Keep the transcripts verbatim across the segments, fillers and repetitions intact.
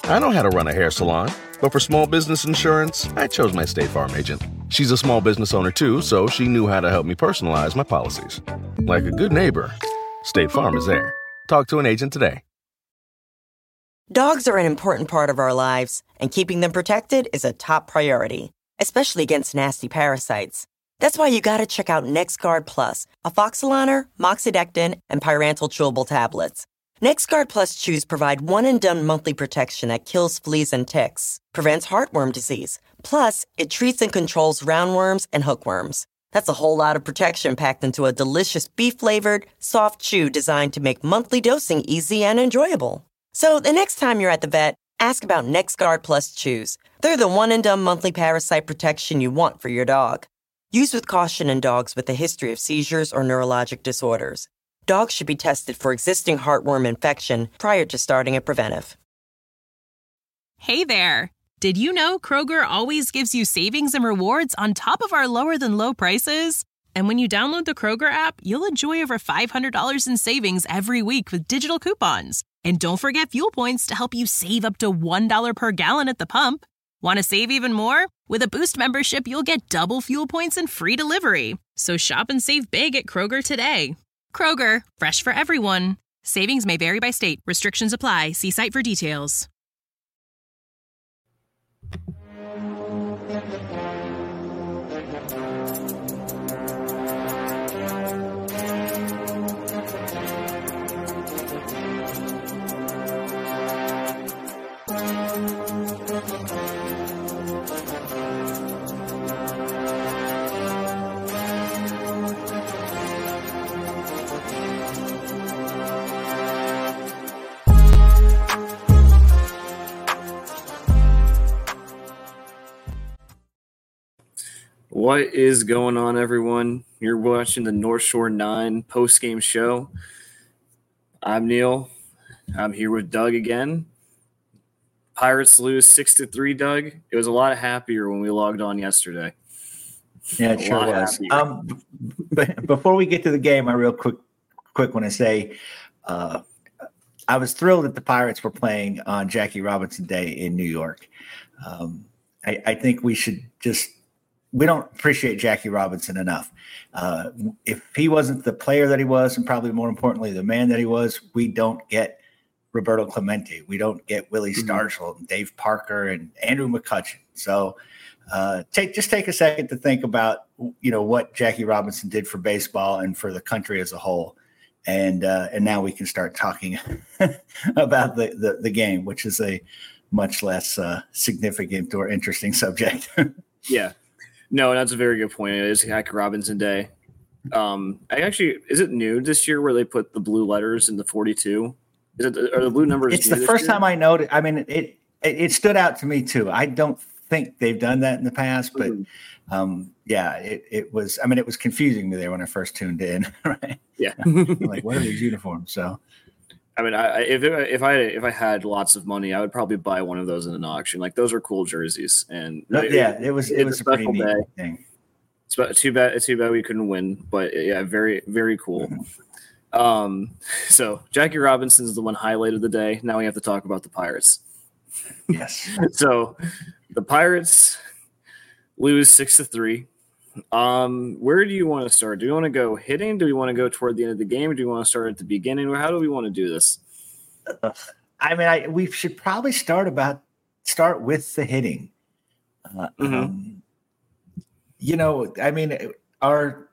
I know how to run a hair salon, but for small business insurance, I chose my State Farm agent. She's a small business owner too, so she knew how to help me personalize my policies. Like a good neighbor, State Farm is there. Talk to an agent today. Dogs are an important part of our lives, and keeping them protected is a top priority, especially against nasty parasites. That's why you gotta check out NexGard Plus, afoxolaner, moxidectin, and pyrantel chewable tablets. NexGard Plus chews provide one-and-done monthly protection that kills fleas and ticks, prevents heartworm disease. Plus, it treats and controls roundworms and hookworms. That's a whole lot of protection packed into a delicious beef-flavored, soft chew designed to make monthly dosing easy and enjoyable. So the next time you're at the vet, ask about NexGard Plus chews. They're the one-and-done monthly parasite protection you want for your dog. Use with caution in dogs with a history of seizures or neurologic disorders. Dogs should be tested for existing heartworm infection prior to starting a preventive. Hey there! Did you know Kroger always gives you savings and rewards on top of our lower-than-low prices? And when you download the Kroger app, you'll enjoy over five hundred dollars in savings every week with digital coupons. And don't forget fuel points to help you save up to one dollar per gallon at the pump. Want to save even more? With a Boost membership, you'll get double fuel points and free delivery. So shop and save big at Kroger today. Kroger, fresh for everyone. Savings may vary by state. Restrictions apply. See site for details. What is going on, everyone? You're watching the North Shore nine post-game show. I'm Neil. I'm here with Doug again. Pirates lose six to three, Doug. It was a lot happier when we logged on yesterday. Yeah, it sure was. Um, but before we get to the game, I real quick quick want to say uh, I was thrilled that the Pirates were playing on Jackie Robinson Day in New York. Um, I, I think we should just we don't appreciate Jackie Robinson enough. Uh, if he wasn't the player that he was, and probably more importantly, the man that he was, we don't get Roberto Clemente. We don't get Willie Mm-hmm. Stargell and Dave Parker and Andrew McCutchen. So uh, take just take a second to think about, you know, what Jackie Robinson did for baseball and for the country as a whole. And uh, and now we can start talking about the, the, the game, which is a much less uh, significant or interesting subject. Yeah. No, that's a very good point. It is Jackie Robinson Day. Um, I actually, is it new this year where they put the blue letters in the forty-two? Is it the, are the blue numbers? It's the first year? time I noticed. I mean, it, it it stood out to me too. I don't think they've done that in the past, but mm-hmm. um, yeah, it it was. I mean, it was confusing me there when I first tuned in. Right? Yeah, like what are these uniforms? So. I mean, I, if it, if I if I had lots of money, I would probably buy one of those in an auction. Like those are cool jerseys, and no, it, yeah, it was it was a pretty neat day. thing. It's too bad. It's too bad we couldn't win, but yeah, very very cool. Mm-hmm. Um, so Jackie Robinson is the one highlight of the day. Now we have to talk about the Pirates. Yes. So the Pirates lose six to three. Um, where do you want to start? Do we want to go hitting? Do we want to go toward the end of the game? Or do we want to start at the beginning? How do we want to do this? Uh, I mean, I, we should probably start about start with the hitting. Uh, mm-hmm. um, you know, I mean, our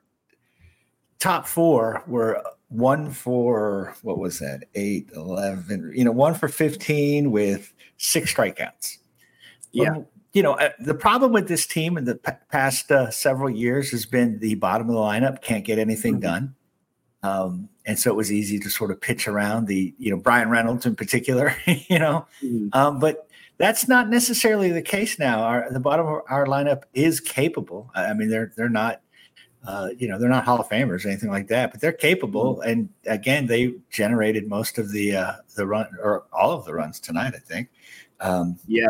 top four were one for what was that? Eight, eleven. You know, one for fifteen with six strikeouts. Yeah. Well, you know, uh, the problem with this team in the p- past uh, several years has been the bottom of the lineup can't get anything mm-hmm. done. Um, and so it was easy to sort of pitch around the, you know, Brian Reynolds in particular, you know, mm-hmm. um, but that's not necessarily the case now. Our, the bottom of our lineup is capable. I mean, they're, they're not, uh, you know, they're not Hall of Famers or anything like that, but they're capable. Mm-hmm. And again, they generated most of the, uh, the run or all of the runs tonight, I think. Um, yeah.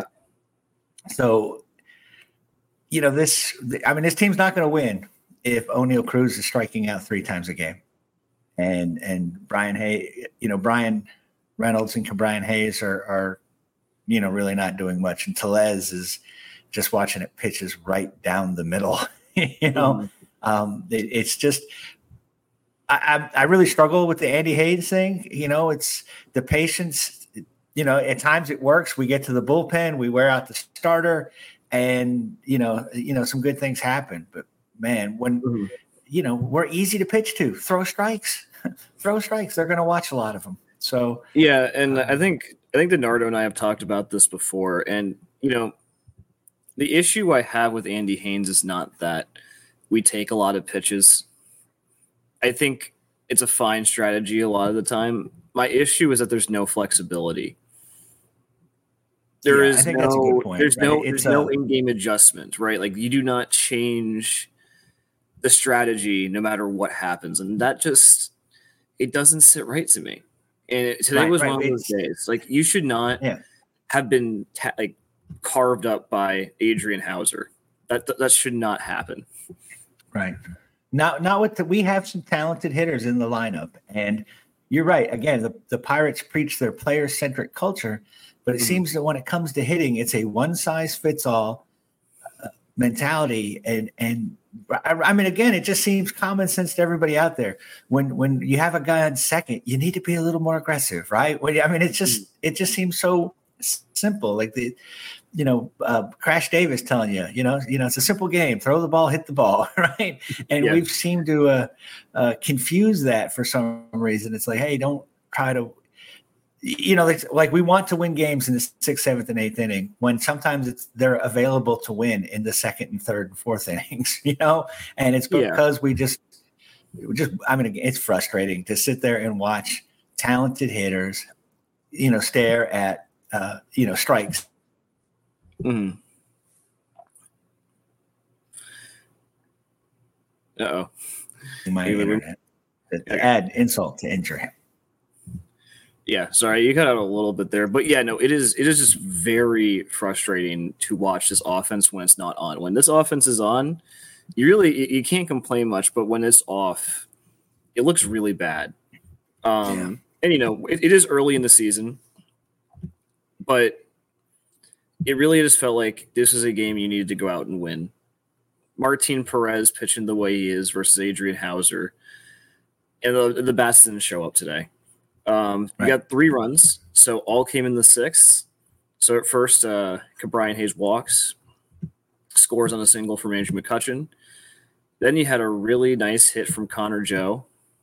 So, you know, this, I mean, this team's not going to win if O'Neal Cruz is striking out three times a game. And, and Brian Hayes, you know, Brian Reynolds and Brian Hayes are, are you know, really not doing much. And Tellez is just watching it pitches right down the middle. you know, mm-hmm. um, it, it's just, I, I, I really struggle with the Andy Haynes thing. You know, it's the patience, you know, at times it works. We get to the bullpen, we wear out the starter, and, you know, you know, some good things happen. But man, when, mm-hmm. you know, we're easy to pitch to, throw strikes, throw strikes. They're going to watch a lot of them. So, yeah. And um, I think, I think DiNardo and I have talked about this before. And, you know, the issue I have with Andy Haynes is not that we take a lot of pitches. I think it's a fine strategy a lot of the time. My issue is that there's no flexibility. There yeah, is I think no, that's a good point, there's right? no, it's there's a, no in-game adjustment, right? Like you do not change the strategy no matter what happens. And that just, it doesn't sit right to me. And it, today right, was right. one of those days. Like you should not yeah. have been ta- like carved up by Adrian Hauser. That, that that should not happen. Right. Not not with the, we have some talented hitters in the lineup, and you're right. Again, the, the Pirates preach their player centric culture, but it mm-hmm. seems that when it comes to hitting, it's a one size fits all uh, mentality. And and I, I mean, again, it just seems common sense to everybody out there. When when you have a guy on second, you need to be a little more aggressive, right? When, I mean, it's just mm-hmm. it just seems so simple. Like the. You know, uh, Crash Davis telling you, you know, you know, it's a simple game. Throw the ball, hit the ball, right? And yeah. we've seemed to uh, uh, confuse that for some reason. It's like, hey, don't try to, you know, like, like we want to win games in the sixth, seventh, and eighth inning when sometimes it's they're available to win in the second and third and fourth innings, you know, and it's because yeah. we just, we just, I mean, it's frustrating to sit there and watch talented hitters, you know, stare at, uh, you know, strikes. Mm. Uh-oh. My internet. To okay. add insult to injury. Yeah, sorry, you cut out a little bit there. But yeah, no, it is it is just very frustrating to watch this offense when it's not on. When this offense is on, you really you can't complain much, but when it's off, it looks really bad. Um yeah. And you know, it, it is early in the season, but it really just felt like this was a game you needed to go out and win. Martin Perez pitching the way he is versus Adrian Hauser. And the, the bats didn't show up today. Um, right. We got three runs, so all came in the sixth. So at first, uh, Brian Hayes walks, scores on a single from Andrew McCutchen. Then you had a really nice hit from Connor Joe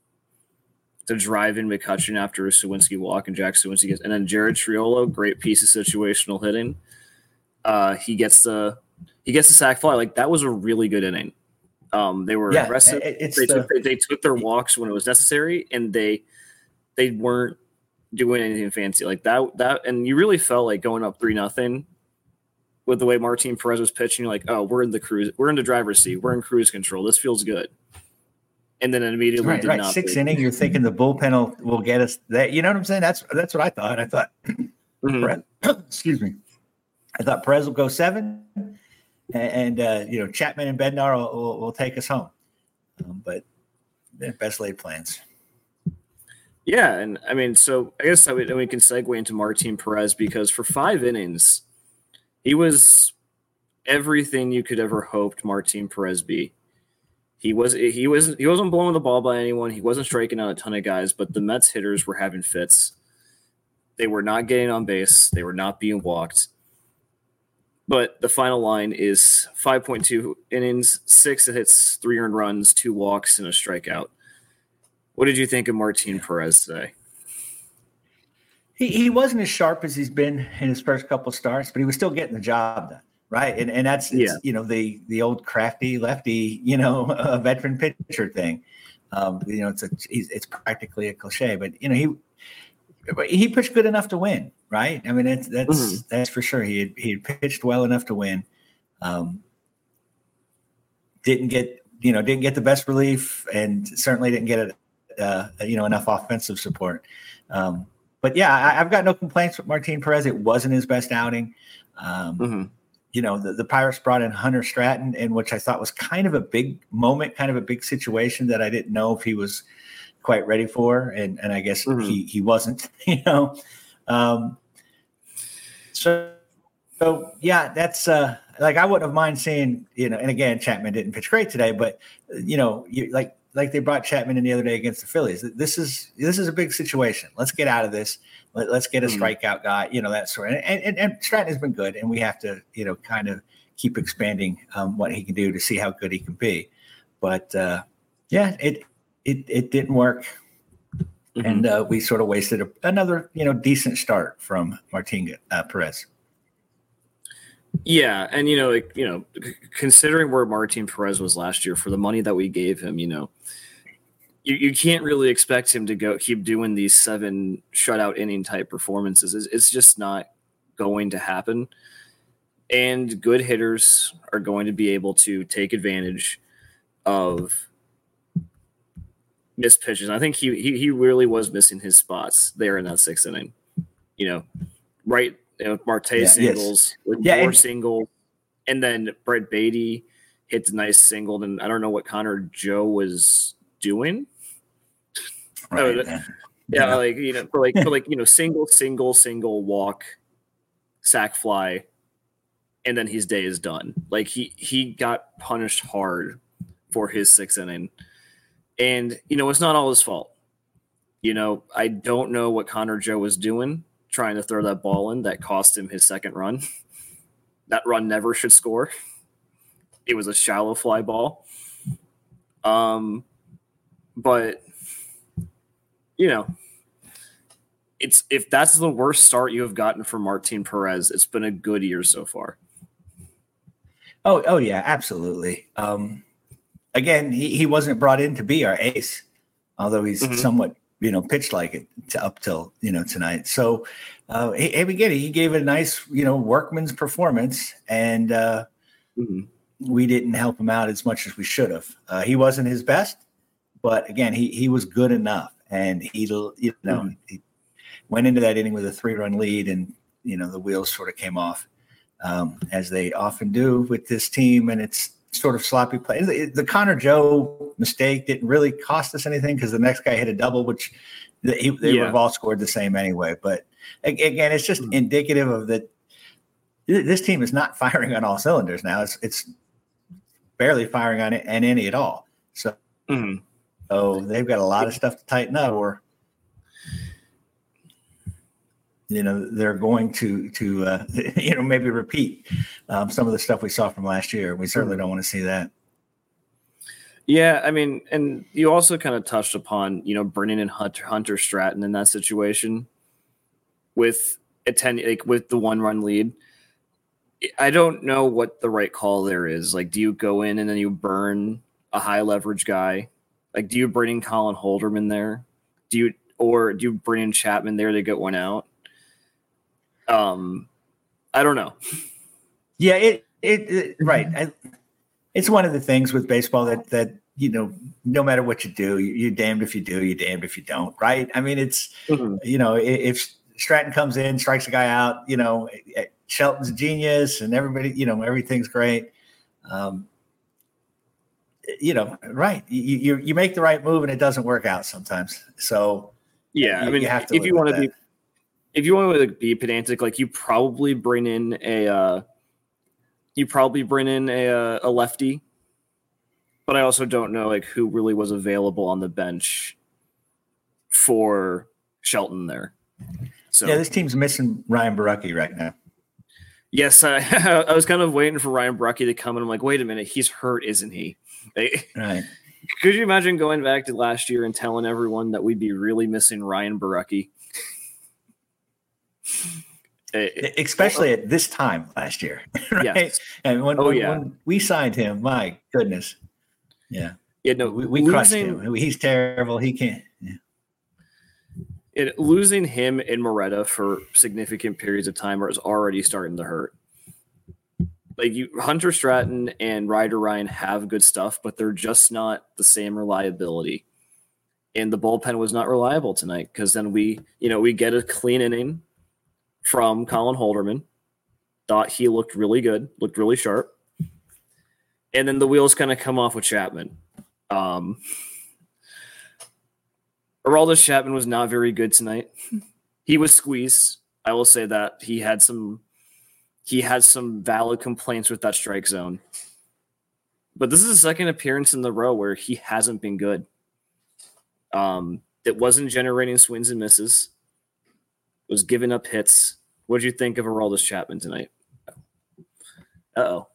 to drive in McCutchen after a Suwinski walk, and Jack Suwinski gets, and then Jared Triolo, great piece of situational hitting. Uh, he gets the he gets the sac fly. Like that was a really good inning. Um, they were yeah, aggressive. It's they, the, took, they, they took their walks when it was necessary, and they they weren't doing anything fancy like that. That and you really felt like going up three nothing with the way Martin Perez was pitching. You're like, oh, we're in the cruise, we're in the driver's seat, we're in cruise control. This feels good. And then immediately right, did right. not. Sixth inning, you're thinking the bullpen will, will get us that. You know what I'm saying? That's that's what I thought. I thought, mm-hmm. excuse me. I thought Perez will go seven, and, and uh, you know Chapman and Bednar will, will, will take us home. Um, but they're best laid plans. Yeah, and I mean, so I guess that we, we can segue into Martin Perez because for five innings, he was everything you could ever hoped Martin Perez be. He was he was he wasn't blowing the ball by anyone. He wasn't striking out a ton of guys, but the Mets hitters were having fits. They were not getting on base. They were not being walked. But the final line is five point two innings, six hits, three earned runs, two walks, and a strikeout. What did you think of Martin Perez today? He he wasn't as sharp as he's been in his first couple of starts, but he was still getting the job done, right? And and that's yeah. you know the the old crafty lefty, you know, uh, veteran pitcher thing. Um, you know, it's a it's practically a cliche, but you know he. He pitched good enough to win, right? I mean, it's, that's mm-hmm. that's for sure. He had, he had pitched well enough to win. Um, didn't get you know didn't get the best relief, and certainly didn't get a, uh, you know enough offensive support. Um, but yeah, I, I've got no complaints with Martin Perez. It wasn't his best outing. Um, mm-hmm. You know, the, the Pirates brought in Hunter Stratton, in which I thought was kind of a big moment, kind of a big situation that I didn't know if he was quite ready for, and and I guess mm-hmm. he he wasn't, you know. Um, So, so yeah, that's uh, like I wouldn't have mind seeing, you know, and again, Chapman didn't pitch great today, but you know, you, like like they brought Chapman in the other day against the Phillies. This is this is a big situation. Let's get out of this. Let, let's get a mm-hmm. strikeout guy, you know, that sort. And, and and Stratton has been good, and we have to, you know, kind of keep expanding um, what he can do to see how good he can be. But uh, yeah, it it it didn't work. Mm-hmm. And uh, we sort of wasted a, another, you know, decent start from Martin uh, Perez. Yeah, and you know, like, you know, considering where Martin Perez was last year for the money that we gave him, you know, you, you can't really expect him to go keep doing these seven shutout inning type performances. It's, it's just not going to happen. And good hitters are going to be able to take advantage of missed pitches. I think he, he he really was missing his spots there in that sixth inning. You know, right, you know, Marte yeah, singles, yes. with yeah, more and- singles, and then Brett Beatty hits a nice single. And I don't know what Connor Joe was doing. Right. Oh, yeah, yeah, like you know, for like for like you know, single, single, single, walk, sack fly, and then his day is done. Like he he got punished hard for his sixth inning. And, you know, it's not all his fault. You know, I don't know what Connor Joe was doing trying to throw that ball in that cost him his second run. That run never should score. It was a shallow fly ball. Um, but, you know, it's if that's the worst start you have gotten from Martin Perez, it's been a good year so far. Oh, oh yeah, absolutely. Um Again, he, he wasn't brought in to be our ace, although he's mm-hmm. somewhat, you know, pitched like it to up till, you know, tonight. So, uh, he, again, he gave a nice, you know, workman's performance, and uh, mm-hmm. we didn't help him out as much as we should have. Uh, he wasn't his best, but again, he he was good enough, and he, you know, mm-hmm. he went into that inning with a three-run lead, and you know, the wheels sort of came off, um, as they often do with this team, and it's sort of sloppy play. The, the Connor Joe mistake didn't really cost us anything because the next guy hit a double, which they, they yeah. would have all scored the same anyway. But again, it's just mm-hmm. indicative of that this team is not firing on all cylinders now. It's it's barely firing on it and any at all. So, mm-hmm. so they've got a lot of stuff to tighten up, or you know, they're going to, to uh, you know, maybe repeat um, some of the stuff we saw from last year. We certainly don't want to see that. Yeah, I mean, and you also kind of touched upon, you know, bringing in Hunter, Hunter Stratton in that situation with a ten, like with the one-run lead. I don't know what the right call there is. Like, do you go in and then you burn a high-leverage guy? Like, do you bring in Colin Holderman there? Do you, or do you bring in Chapman there to get one out? Um, I don't know. Yeah, it, it, it right. I, it's one of the things with baseball that, that, you know, no matter what you do, you, you're damned if you do, you're damned if you don't. Right. I mean, it's, mm-hmm. you know, if Stratton comes in, strikes a guy out, you know, Shelton's a genius and everybody, you know, everything's great. Um, you know, right. You, you, you make the right move and it doesn't work out sometimes. So yeah, you, I mean, you have to if you want to be, If you want to be pedantic, like you probably bring in a, uh, you probably bring in a a lefty, but I also don't know like who really was available on the bench for Shelton there. So yeah, this team's missing Ryan Borucki right now. Yes, I, I was kind of waiting for Ryan Borucki to come, and I'm like, wait a minute, he's hurt, isn't he? Right. Could you imagine going back to last year and telling everyone that we'd be really missing Ryan Borucki? Especially at this time last year, right? Yes. And when, oh, when, yeah. when we signed him, my goodness, yeah, yeah, no, we, we losing, crushed him. He's terrible. He can't. Yeah. It, losing him and Moretta for significant periods of time is already starting to hurt. Like you, Hunter Stratton and Ryder Ryan have good stuff, but they're just not the same reliability. And the bullpen was not reliable tonight because then we, you know, we get a clean inning from Colin Holderman. Thought he looked really good, looked really sharp. And then the wheels kind of come off with Chapman. Um, Aroldis Chapman was not very good tonight. He was squeezed. I will say that. He had some he has some valid complaints with that strike zone. But this is the second appearance in the row where he hasn't been good. Um, it wasn't generating swings and misses. It was giving up hits. What did you think of Aroldis Chapman tonight? Uh-oh.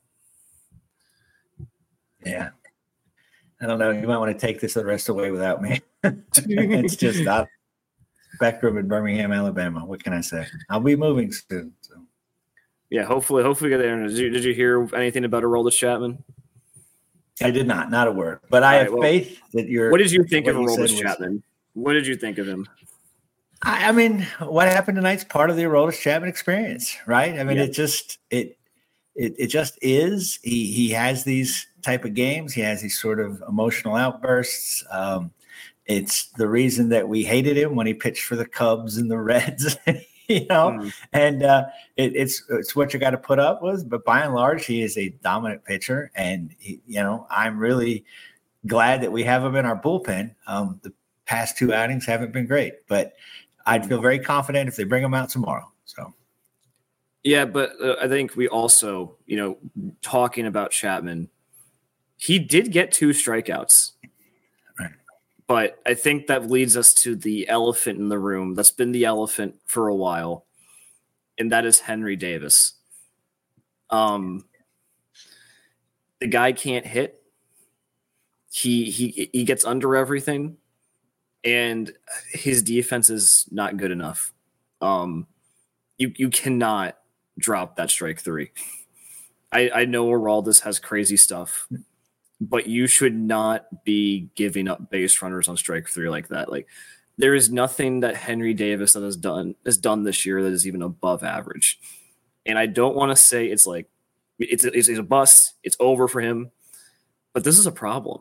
Yeah. I don't know. You might want to take this the rest of the way without me. It's just not Spectrum in Birmingham, Alabama. What can I say? I'll be moving soon. So. Yeah, hopefully, hopefully get there. Did you, did you hear anything about Aroldis Chapman? I did not, not a word. But I All have right, well, faith that you're. What did you think of you Aroldis was- Chapman? What did you think of him? I, I mean, what happened tonight's part of the Aroldis Chapman experience, right? I mean, Yeah. it just it it it just is. He he has these type of games. He has these sort of emotional outbursts. Um, it's the reason that we hated him when he pitched for the Cubs and the Reds, you know. Mm. And uh, it, it's it's what you got to put up with. But by and large, he is a dominant pitcher, and he, you know, I'm really glad that we have him in our bullpen. Um, the past two outings haven't been great, but I'd feel very confident if they bring him out tomorrow. So, Yeah, but uh, I think we also, you know, talking about Chapman, he did get two strikeouts. Right. But I think that leads us to the elephant in the room that's been the elephant for a while, and that is Henry Davis. Um, the guy can't hit. He he he gets under everything, and his defense is not good enough. Um, you you cannot drop that strike three. I, I know Aroldis has crazy stuff, but you should not be giving up base runners on strike three like that. Like, there is nothing that Henry Davis that has done has done this year that is even above average. And I don't want to say it's like it's it's, it's a bust. It's over for him, but this is a problem.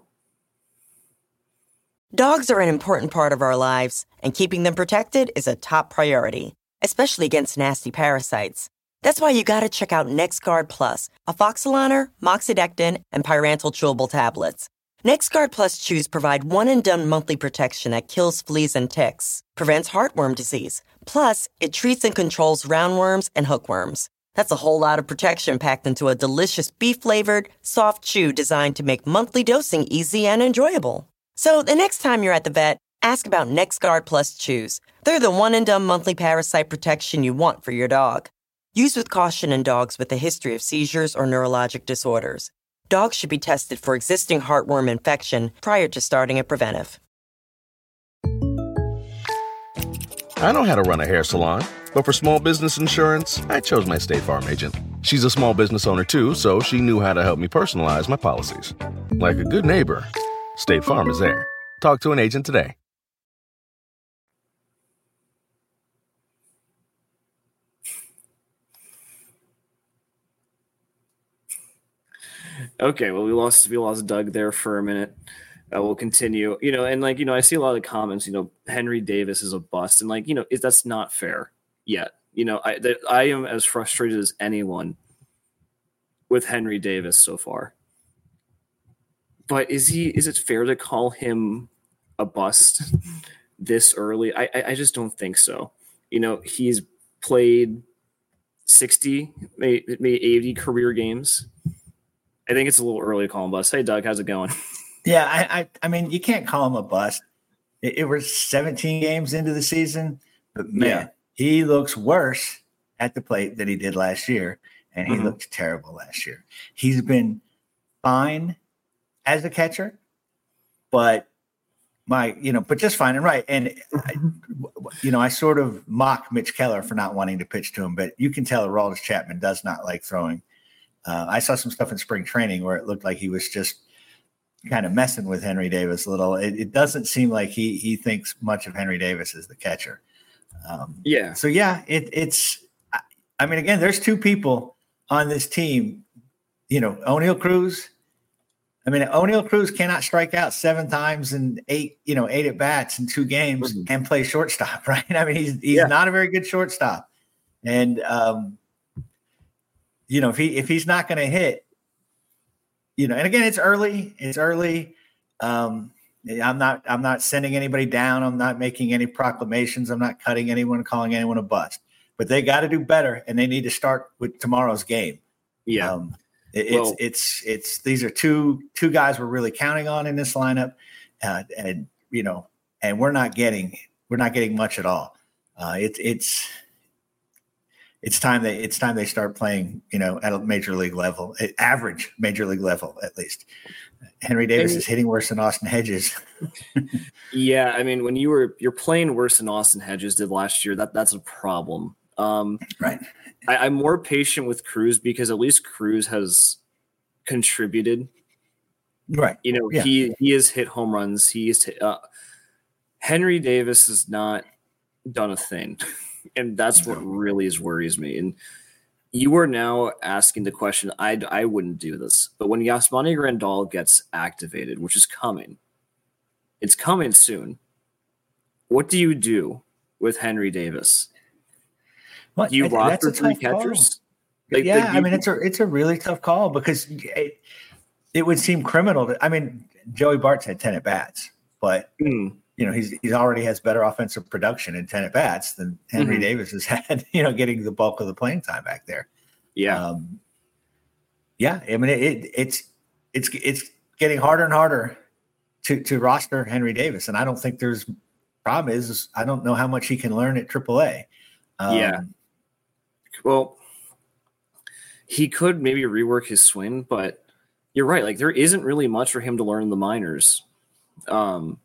Dogs are an important part of our lives, and keeping them protected is a top priority, especially against nasty parasites. That's why you gotta check out NexGard Plus, Afoxolaner, Moxidectin, and Pyrantel chewable tablets. NexGard Plus chews provide one-and-done monthly protection that kills fleas and ticks, prevents heartworm disease. Plus, it treats and controls roundworms and hookworms. That's a whole lot of protection packed into a delicious beef-flavored, soft chew designed to make monthly dosing easy and enjoyable. So the next time you're at the vet, ask about NexGard Plus chews. They're the one-and-done monthly parasite protection you want for your dog. Use with caution in dogs with a history of seizures or neurologic disorders. Dogs should be tested for existing heartworm infection prior to starting a preventive. I know how to run a hair salon, but for small business insurance, I chose my State Farm agent. She's a small business owner too, so she knew how to help me personalize my policies. Like a good neighbor, State Farm is there. Talk to an agent today. Okay, well, we lost we lost Doug there for a minute. Uh, we'll continue, you know, and like you know, I see a lot of comments. You know, Henry Davis is a bust, and like you know, it, that's not fair yet. You know, I that, I am as frustrated as anyone with Henry Davis so far. But is he? Is it fair to call him a bust this early? I I, I just don't think so. You know, he's played sixty, maybe, maybe eighty career games. I think it's a little early to call him bust. Hey, Doug, how's it going? yeah, I, I, I mean, you can't call him a bust. It, it was seventeen games into the season, but man, Yeah. he looks worse at the plate than he did last year, and he Mhm. looked terrible last year. He's been fine as a catcher, but my, you know, but just fine and right. And I, you know, I sort of mock Mitch Keller for not wanting to pitch to him, but you can tell Aroldis Chapman does not like throwing. Uh, I saw some stuff in spring training where it looked like he was just kind of messing with Henry Davis a little. It, it doesn't seem like he he thinks much of Henry Davis as the catcher. Um, Yeah. So yeah, it, it's. I, I mean, again, there's two people on this team. You know, O'Neal Cruz. I mean, O'Neal Cruz cannot strike out seven times in eight, you know, eight at bats in two games Mhm. and play shortstop, right? I mean, he's he's Yeah. not a very good shortstop, and um, you know, if he if he's not going to hit, you know, and again, it's early. It's early. Um, I'm not I'm not sending anybody down. I'm not making any proclamations. I'm not cutting anyone, calling anyone a bust. but they got to do better, and they need to start with tomorrow's game. Yeah. Um, it, well, it's, it's, it's, these are two, two guys we're really counting on in this lineup. Uh, and, you know, and we're not getting, we're not getting much at all. Uh, it, it's, it's time they, it's time they start playing, you know, at a major league level, average major league level, at least. Henry Davis and, is hitting worse than Austin Hedges. Yeah. I mean, when you were, you're playing worse than Austin Hedges did last year, that that's a problem. Um, right. I, I'm more patient with Cruz because at least Cruz has contributed. Right. You know, yeah. he, he has hit home runs. He's hit, uh, Henry Davis has not done a thing. And that's what really is worries me. And you are now asking the question, I, I wouldn't do this. But when Yasmani Grandal gets activated, which is coming, it's coming soon. What do you do with Henry Davis? Well, do you roster three call. catchers? Like, yeah, I mean, it's a it's a really tough call because it, it would seem criminal. To, I mean, Joey Bart's had ten at bats, but mm. you know he's he's already has better offensive production in ten at bats than Henry mm-hmm. Davis has had. You know, getting the bulk of the playing time back there. Yeah, um, yeah. I mean, it, it's it's it's getting harder and harder to to roster Henry Davis, and I don't think there's problem is, is I don't know how much he can learn at triple A. Um, yeah. Well, he could maybe rework his swing, but you're right. Like there isn't really much for him to learn in the minors. Um,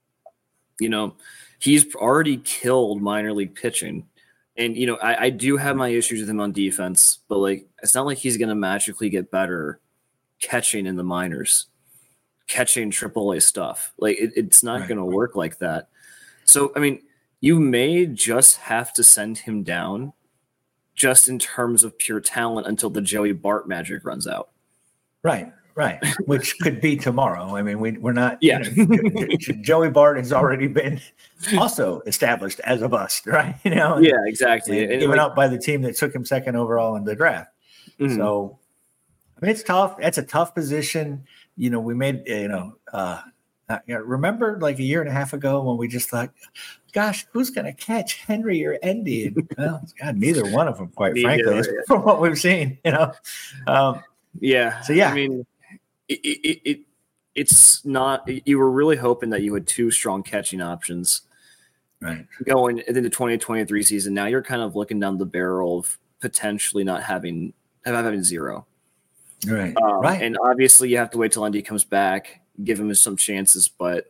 you know, he's already killed minor league pitching. And, you know, I, I do have my issues with him on defense, but like, it's not like he's going to magically get better catching in the minors, catching triple A stuff. Like it, it's not right, going right. to work like that. So, I mean, you may just have to send him down just in terms of pure talent until the Joey Bart magic runs out. Right, right. Which could be tomorrow. I mean, we, we're not. Yeah. You know, Joey Bart has already been also established as a bust, right? You know. Yeah, exactly. And, and given like, up by the team that took him second overall in the draft. Mm-hmm. So, I mean, it's tough. It's a tough position. You know, we made. You know, uh, uh, remember like a year and a half ago when we just thought, gosh, who's going to catch Henry or Endy? And, well, God, neither one of them, quite neither, frankly, yeah. from what we've seen, you know? Um, yeah. So, yeah. I mean, it, it, it it's not, you were really hoping that you had two strong catching options right going into the twenty twenty-three season. Now you're kind of looking down the barrel of potentially not having, having zero. Right. Um, right. And obviously you have to wait till Endy comes back, give him some chances, but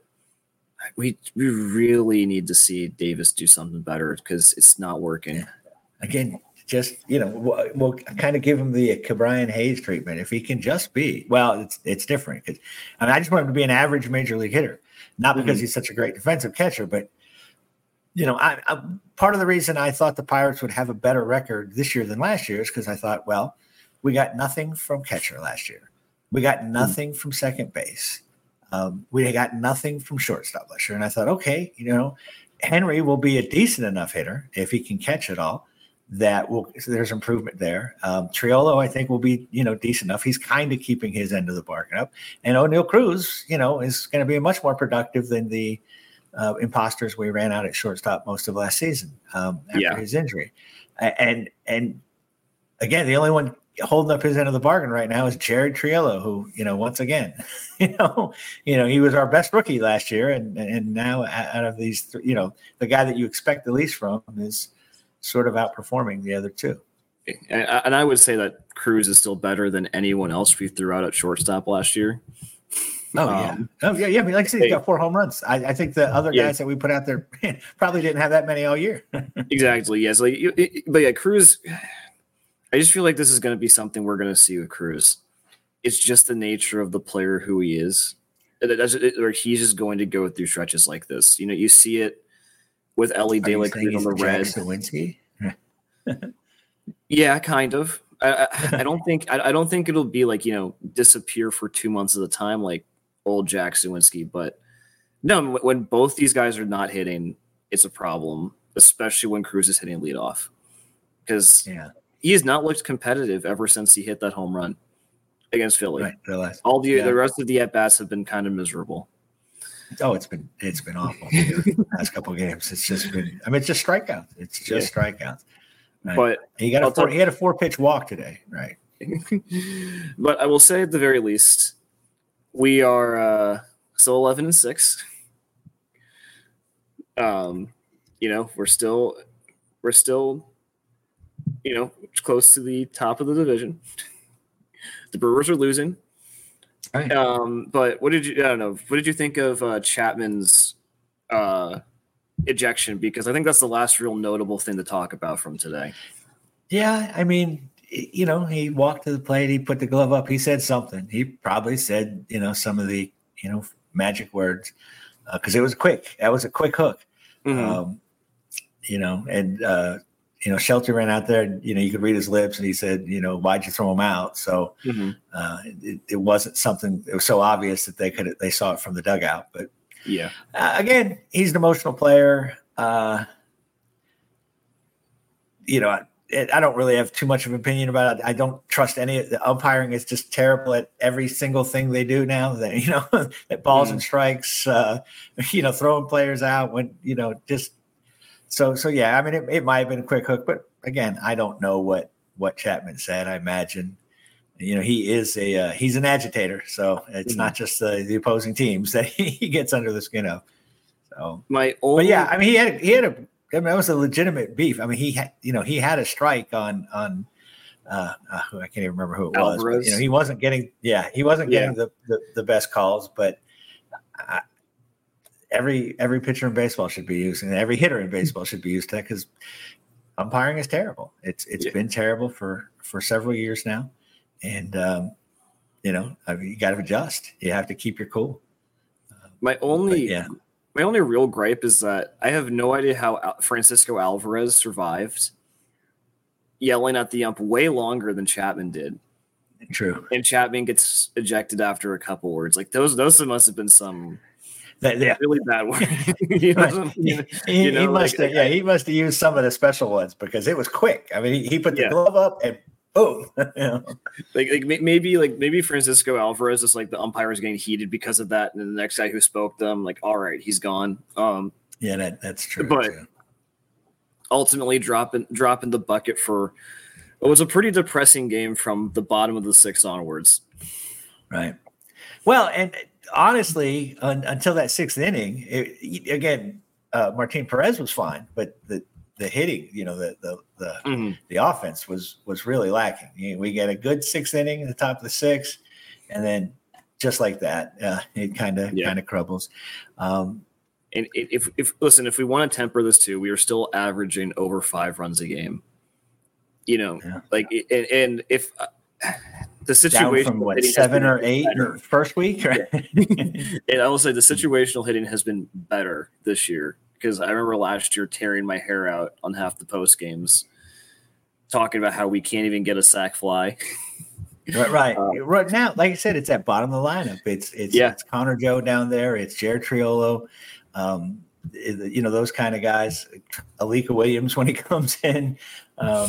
we we really need to see Davis do something better because it's not working. Yeah. Again, just, you know, we'll, we'll kind of give him the Ke'Bryan Hayes treatment. If he can just be, well, it's it's different. Because I mean, I just want him to be an average major league hitter, not because mm-hmm. he's such a great defensive catcher, but, you know, I, I part of the reason I thought the Pirates would have a better record this year than last year is because I thought, well, we got nothing from catcher last year. We got nothing mm-hmm. from second base. Um, we got nothing from shortstop last year. And I thought, okay, you know, Henry will be a decent enough hitter if he can catch it all. That will, so there's improvement there. Um, Triolo, I think, will be, you know, decent enough. He's kind of keeping his end of the bargain up. And O'Neal Cruz, you know, is going to be much more productive than the uh, imposters we ran out at shortstop most of last season um, after yeah. his injury. And, and again, the only one holding up his end of the bargain right now is Jared Triolo, who, you know, once again, you know, you know, he was our best rookie last year. And, and now out of these, th- you know, the guy that you expect the least from is sort of outperforming the other two. And, and I would say that Cruz is still better than anyone else we threw out at shortstop last year. Oh, yeah. Um, oh, yeah. Yeah. I mean, like I said, he's got four home runs. I, I think the other yeah. guys that we put out there probably didn't have that many all year. Exactly. Yes. Like, it, but yeah, Cruz, I just feel like this is going to be something we're going to see with Cruz. It's just the nature of the player who he is. Or he's just going to go through stretches like this. You know, you see it with Ellie De La Cruz on the Reds. Yeah, kind of. I, I, I don't think I, I don't think it'll be like, you know, disappear for two months at a time like old Jack Suwinski. But no, when both these guys are not hitting, it's a problem, especially when Cruz is hitting leadoff. Because yeah. he has not looked competitive ever since he hit that home run against Philly. Right, the last, All the yeah. the rest of the at bats have been kind of miserable. Oh, it's been it's been awful the last couple of games. It's just been. I mean, it's just strikeouts. It's just yeah. strikeouts. Right. But he got a four, talk- he had a four pitch walk today, right? But I will say at the very least, we are uh, still eleven and six. Um, you know, we're still we're still, you know, close to the top of the division. The Brewers are losing. Right. Um, but what did you? I don't know. What did you think of uh, Chapman's uh, ejection? Because I think that's the last real notable thing to talk about from today. Yeah, I mean, you know, he walked to the plate. He put the glove up. He said something. He probably said, you know, some of the, you know, magic words because uh, it was quick. That was a quick hook. Mm-hmm. Um, you know, and uh, you know, Shelty ran out there. And, you know, you could read his lips, and he said, you know, why'd you throw him out? So mm-hmm. uh, it, it wasn't something. It was so obvious that they could they saw it from the dugout. But yeah, uh, again, he's an emotional player. Uh, you know. I, It, I don't really have too much of an opinion about it. I don't trust any of the umpiring is just terrible at every single thing they do now. That you know, that balls mm. and strikes, uh, you know, throwing players out when you know just so so yeah. I mean, it, it might have been a quick hook, but again, I don't know what what Chapman said. I imagine, you know, he is a uh, he's an agitator, so it's mm. not just uh, the opposing teams that he gets under the skin of. So my only, but yeah, I mean, he had he had a. I mean, that was a legitimate beef. I mean, he had, you know, he had a strike on, on, uh, uh I can't even remember who it was. But, you know, he wasn't getting, yeah, he wasn't getting yeah. the, the, the best calls, but I, every, every pitcher in baseball should be used and every hitter in baseball should be used to that because umpiring is terrible. It's, it's yeah. been terrible for, for several years now. And, um, you know, I mean, you got to adjust. You have to keep your cool. Uh, My only, but, yeah. My only real gripe is that I have no idea how Francisco Alvarez survived yelling at the ump way longer than Chapman did. True. And Chapman gets ejected after a couple words. Like those, those must have been some that, yeah. really bad words. you know, he, he, you know, he must like, have, yeah, he must have used some of the special ones because it was quick. I mean, he, he put the yeah. glove up and boom. you know? Like, like maybe like maybe Francisco Alvarez is like the umpire is getting heated because of that, and then the next guy who spoke to them, like, all right, he's gone. Um, yeah, that, that's true. But too. ultimately, dropping dropping the bucket for it was a pretty depressing game from the bottom of the sixth onwards. Right. Well, and honestly, un, until that sixth inning, it, again, uh, Martin Perez was fine, but the the hitting, you know, the the the, mm-hmm. the offense was was really lacking. You know, we get a good sixth inning at the top of the sixth, and then just like that, uh, it kind of kind of crumbles. Um, and if if listen, if we want to temper this too, we are still averaging over five runs a game. You know, yeah. like and, and if uh, the situation down from what seven or eight or first week, right? And I will say the situational hitting has been better this year. Because I remember last year tearing my hair out on half the post games, talking about how we can't even get a sack fly. right, right. Uh, right now, like I said, it's at bottom of the lineup. It's it's yeah. it's Connor Joe down there. It's Jared Triolo. Um, it, you know those kind of guys. Alika Williams when he comes in. Um,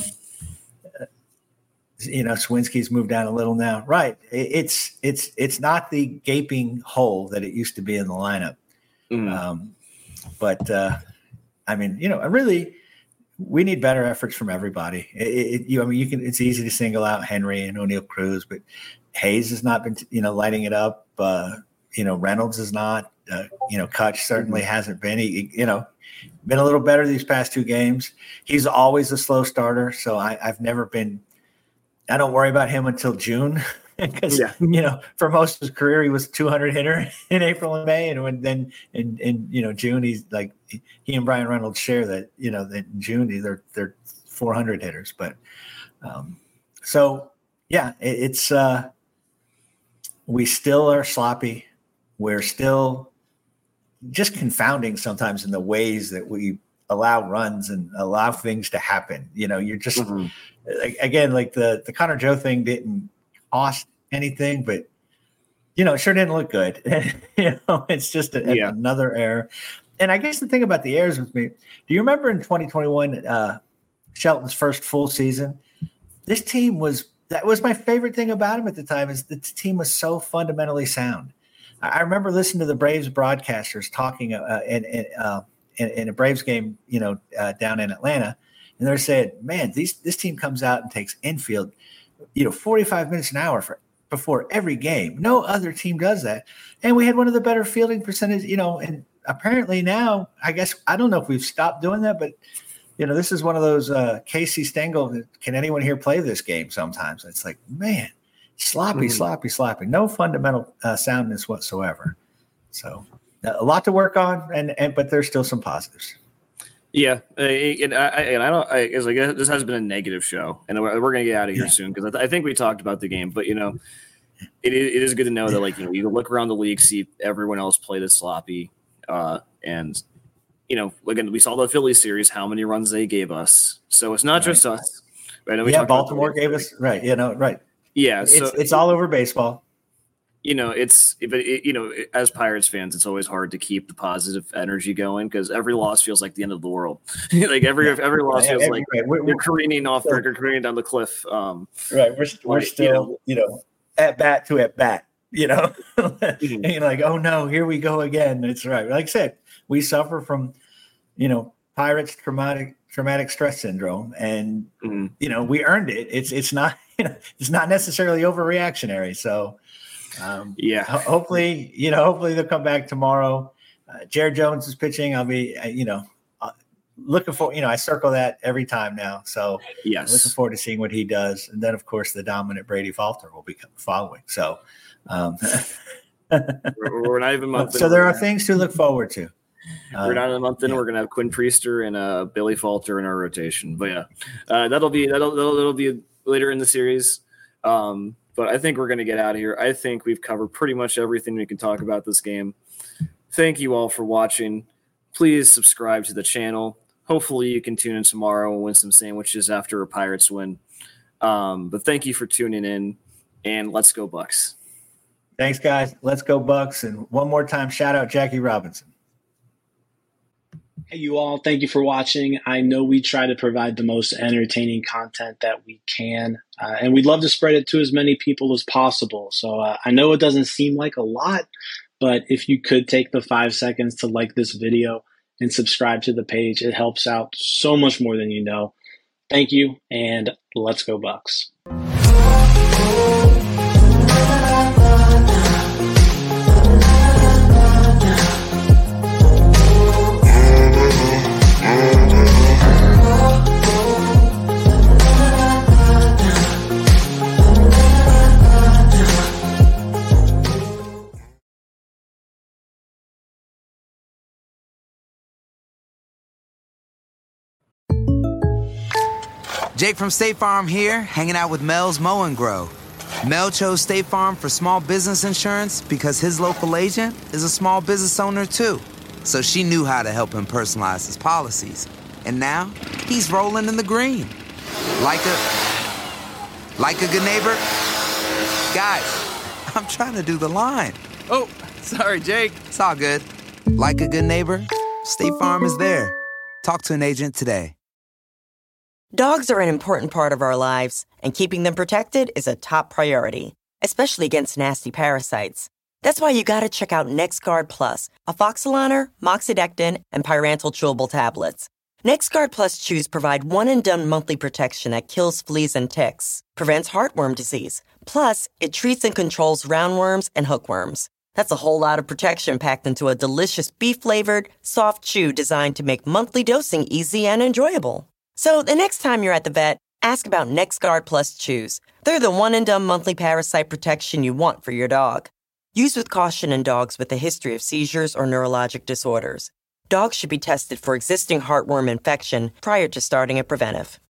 you know, Swinski's moved down a little now. Right. It, it's it's it's not the gaping hole that it used to be in the lineup. Mm. Um, But, uh, I mean, you know, really, we need better efforts from everybody. It, it, you, I mean, you can. It's easy to single out Henry and O'Neill Cruz, but Hayes has not been, you know, lighting it up. Uh, you know, Reynolds is not. Uh, you know, Kutch certainly hasn't been. He, you know, been a little better these past two games. He's always a slow starter, so I, I've never been. I don't worry about him until June. Because yeah. you know, for most of his career, he was a two hundred hitter in April and May, and when then in, in you know June, he's like he and Brian Reynolds share that you know that in June they're they're four hundred hitters. But um, so yeah, it, it's uh, we still are sloppy. We're still just confounding sometimes in the ways that we allow runs and allow things to happen. You know, you're just mm-hmm. again like the the Connor Joe thing didn't cost anything, but you know, it sure didn't look good. you know, it's just a, yeah. another error. And I guess the thing about the errors with me, do you remember in twenty twenty-one, uh, Shelton's first full season? This team was that was my favorite thing about him at the time is that the team was so fundamentally sound. I remember listening to the Braves broadcasters talking uh, in, in, uh, in, in a Braves game, you know, uh, down in Atlanta, And they're saying, man, these, this team comes out and takes infield, you know, forty-five minutes an hour for before every game. No other team does that. And we had one of the better fielding percentage, you know, and apparently now, I guess, I don't know if we've stopped doing that, but, you know, this is one of those uh, Casey Stengel, can anyone here play this game sometimes? It's like, man, sloppy, mm. sloppy, sloppy. No fundamental uh, soundness whatsoever. So a lot to work on, and, and but there's still some positives. Yeah, and I, and I don't. I, it's like this has been a negative show, and we're, we're going to get out of here yeah. soon because I, I think we talked about the game. But you know, it is, it is good to know that like you know you look around the league, see everyone else play this sloppy, uh, and you know again we saw the Phillies series, how many runs they gave us. So it's not right. just us. Right? Yeah, Baltimore gave us right. You know, right. Yeah, it's so, it's all over baseball. You know, it's but it, you know, as Pirates fans, it's always hard to keep the positive energy going because every loss feels like the end of the world. like every yeah. every loss feels every, like right. we're, you're careening off, still, you're careening down the cliff. Um, right, we're we're like, still you know, you know at bat to at bat. You know, mm-hmm. and you're like, oh no, here we go again. It's right. Like I said, we suffer from you know Pirates traumatic traumatic stress syndrome, and mm-hmm. you know we earned it. It's it's not you know it's not necessarily overreactionary. So. Um, yeah. Ho- hopefully, you know, hopefully they'll come back tomorrow. Uh, Jared Jones is pitching. I'll be, uh, you know, uh, looking for, you know, I circle that every time now. So yes, looking forward to seeing what he does. And then of course the dominant Brady Falter will be following. So, um, we're, we're not even a month. So in, there are things to look forward to. We're not a month in. Yeah. We're gonna have Quinn Priester and uh, Billy Falter in our rotation. But yeah, uh, that'll be that'll, that'll that'll be later in the series. Um, But I think we're going to get out of here. I think we've covered pretty much everything we can talk about this game. Thank you all for watching. Please subscribe to the channel. Hopefully you can tune in tomorrow and win some sandwiches after a Pirates win. Um, but thank you for tuning in, and let's go Bucks. Thanks, guys. Let's go Bucks. And one more time, shout out Jackie Robinson. Hey, you all. Thank you for watching. I know we try to provide the most entertaining content that we can, uh, and we'd love to spread it to as many people as possible. So uh, I know it doesn't seem like a lot, but if you could take the five seconds to like this video and subscribe to the page, it helps out so much more than you know. Thank you, and let's go Bucks. Jake from State Farm here, hanging out with Mel's Mow and Grow. Mel chose State Farm for small business insurance because his local agent is a small business owner too. So she knew how to help him personalize his policies. And now, he's rolling in the green. Like a... Like a good neighbor? Guys, I'm trying to do the line. Oh, sorry, Jake. It's all good. Like a good neighbor, State Farm is there. Talk to an agent today. Dogs are an important part of our lives, and keeping them protected is a top priority, especially against nasty parasites. That's why you gotta check out NexGard Plus, Afoxolaner, Moxidectin, and Pyrantel chewable tablets. NexGard Plus chews provide one-and-done monthly protection that kills fleas and ticks, prevents heartworm disease. Plus, it treats and controls roundworms and hookworms. That's a whole lot of protection packed into a delicious beef-flavored, soft chew designed to make monthly dosing easy and enjoyable. So the next time you're at the vet, ask about NexGard Plus chews. They're the one-and-done monthly parasite protection you want for your dog. Use with caution in dogs with a history of seizures or neurologic disorders. Dogs should be tested for existing heartworm infection prior to starting a preventive.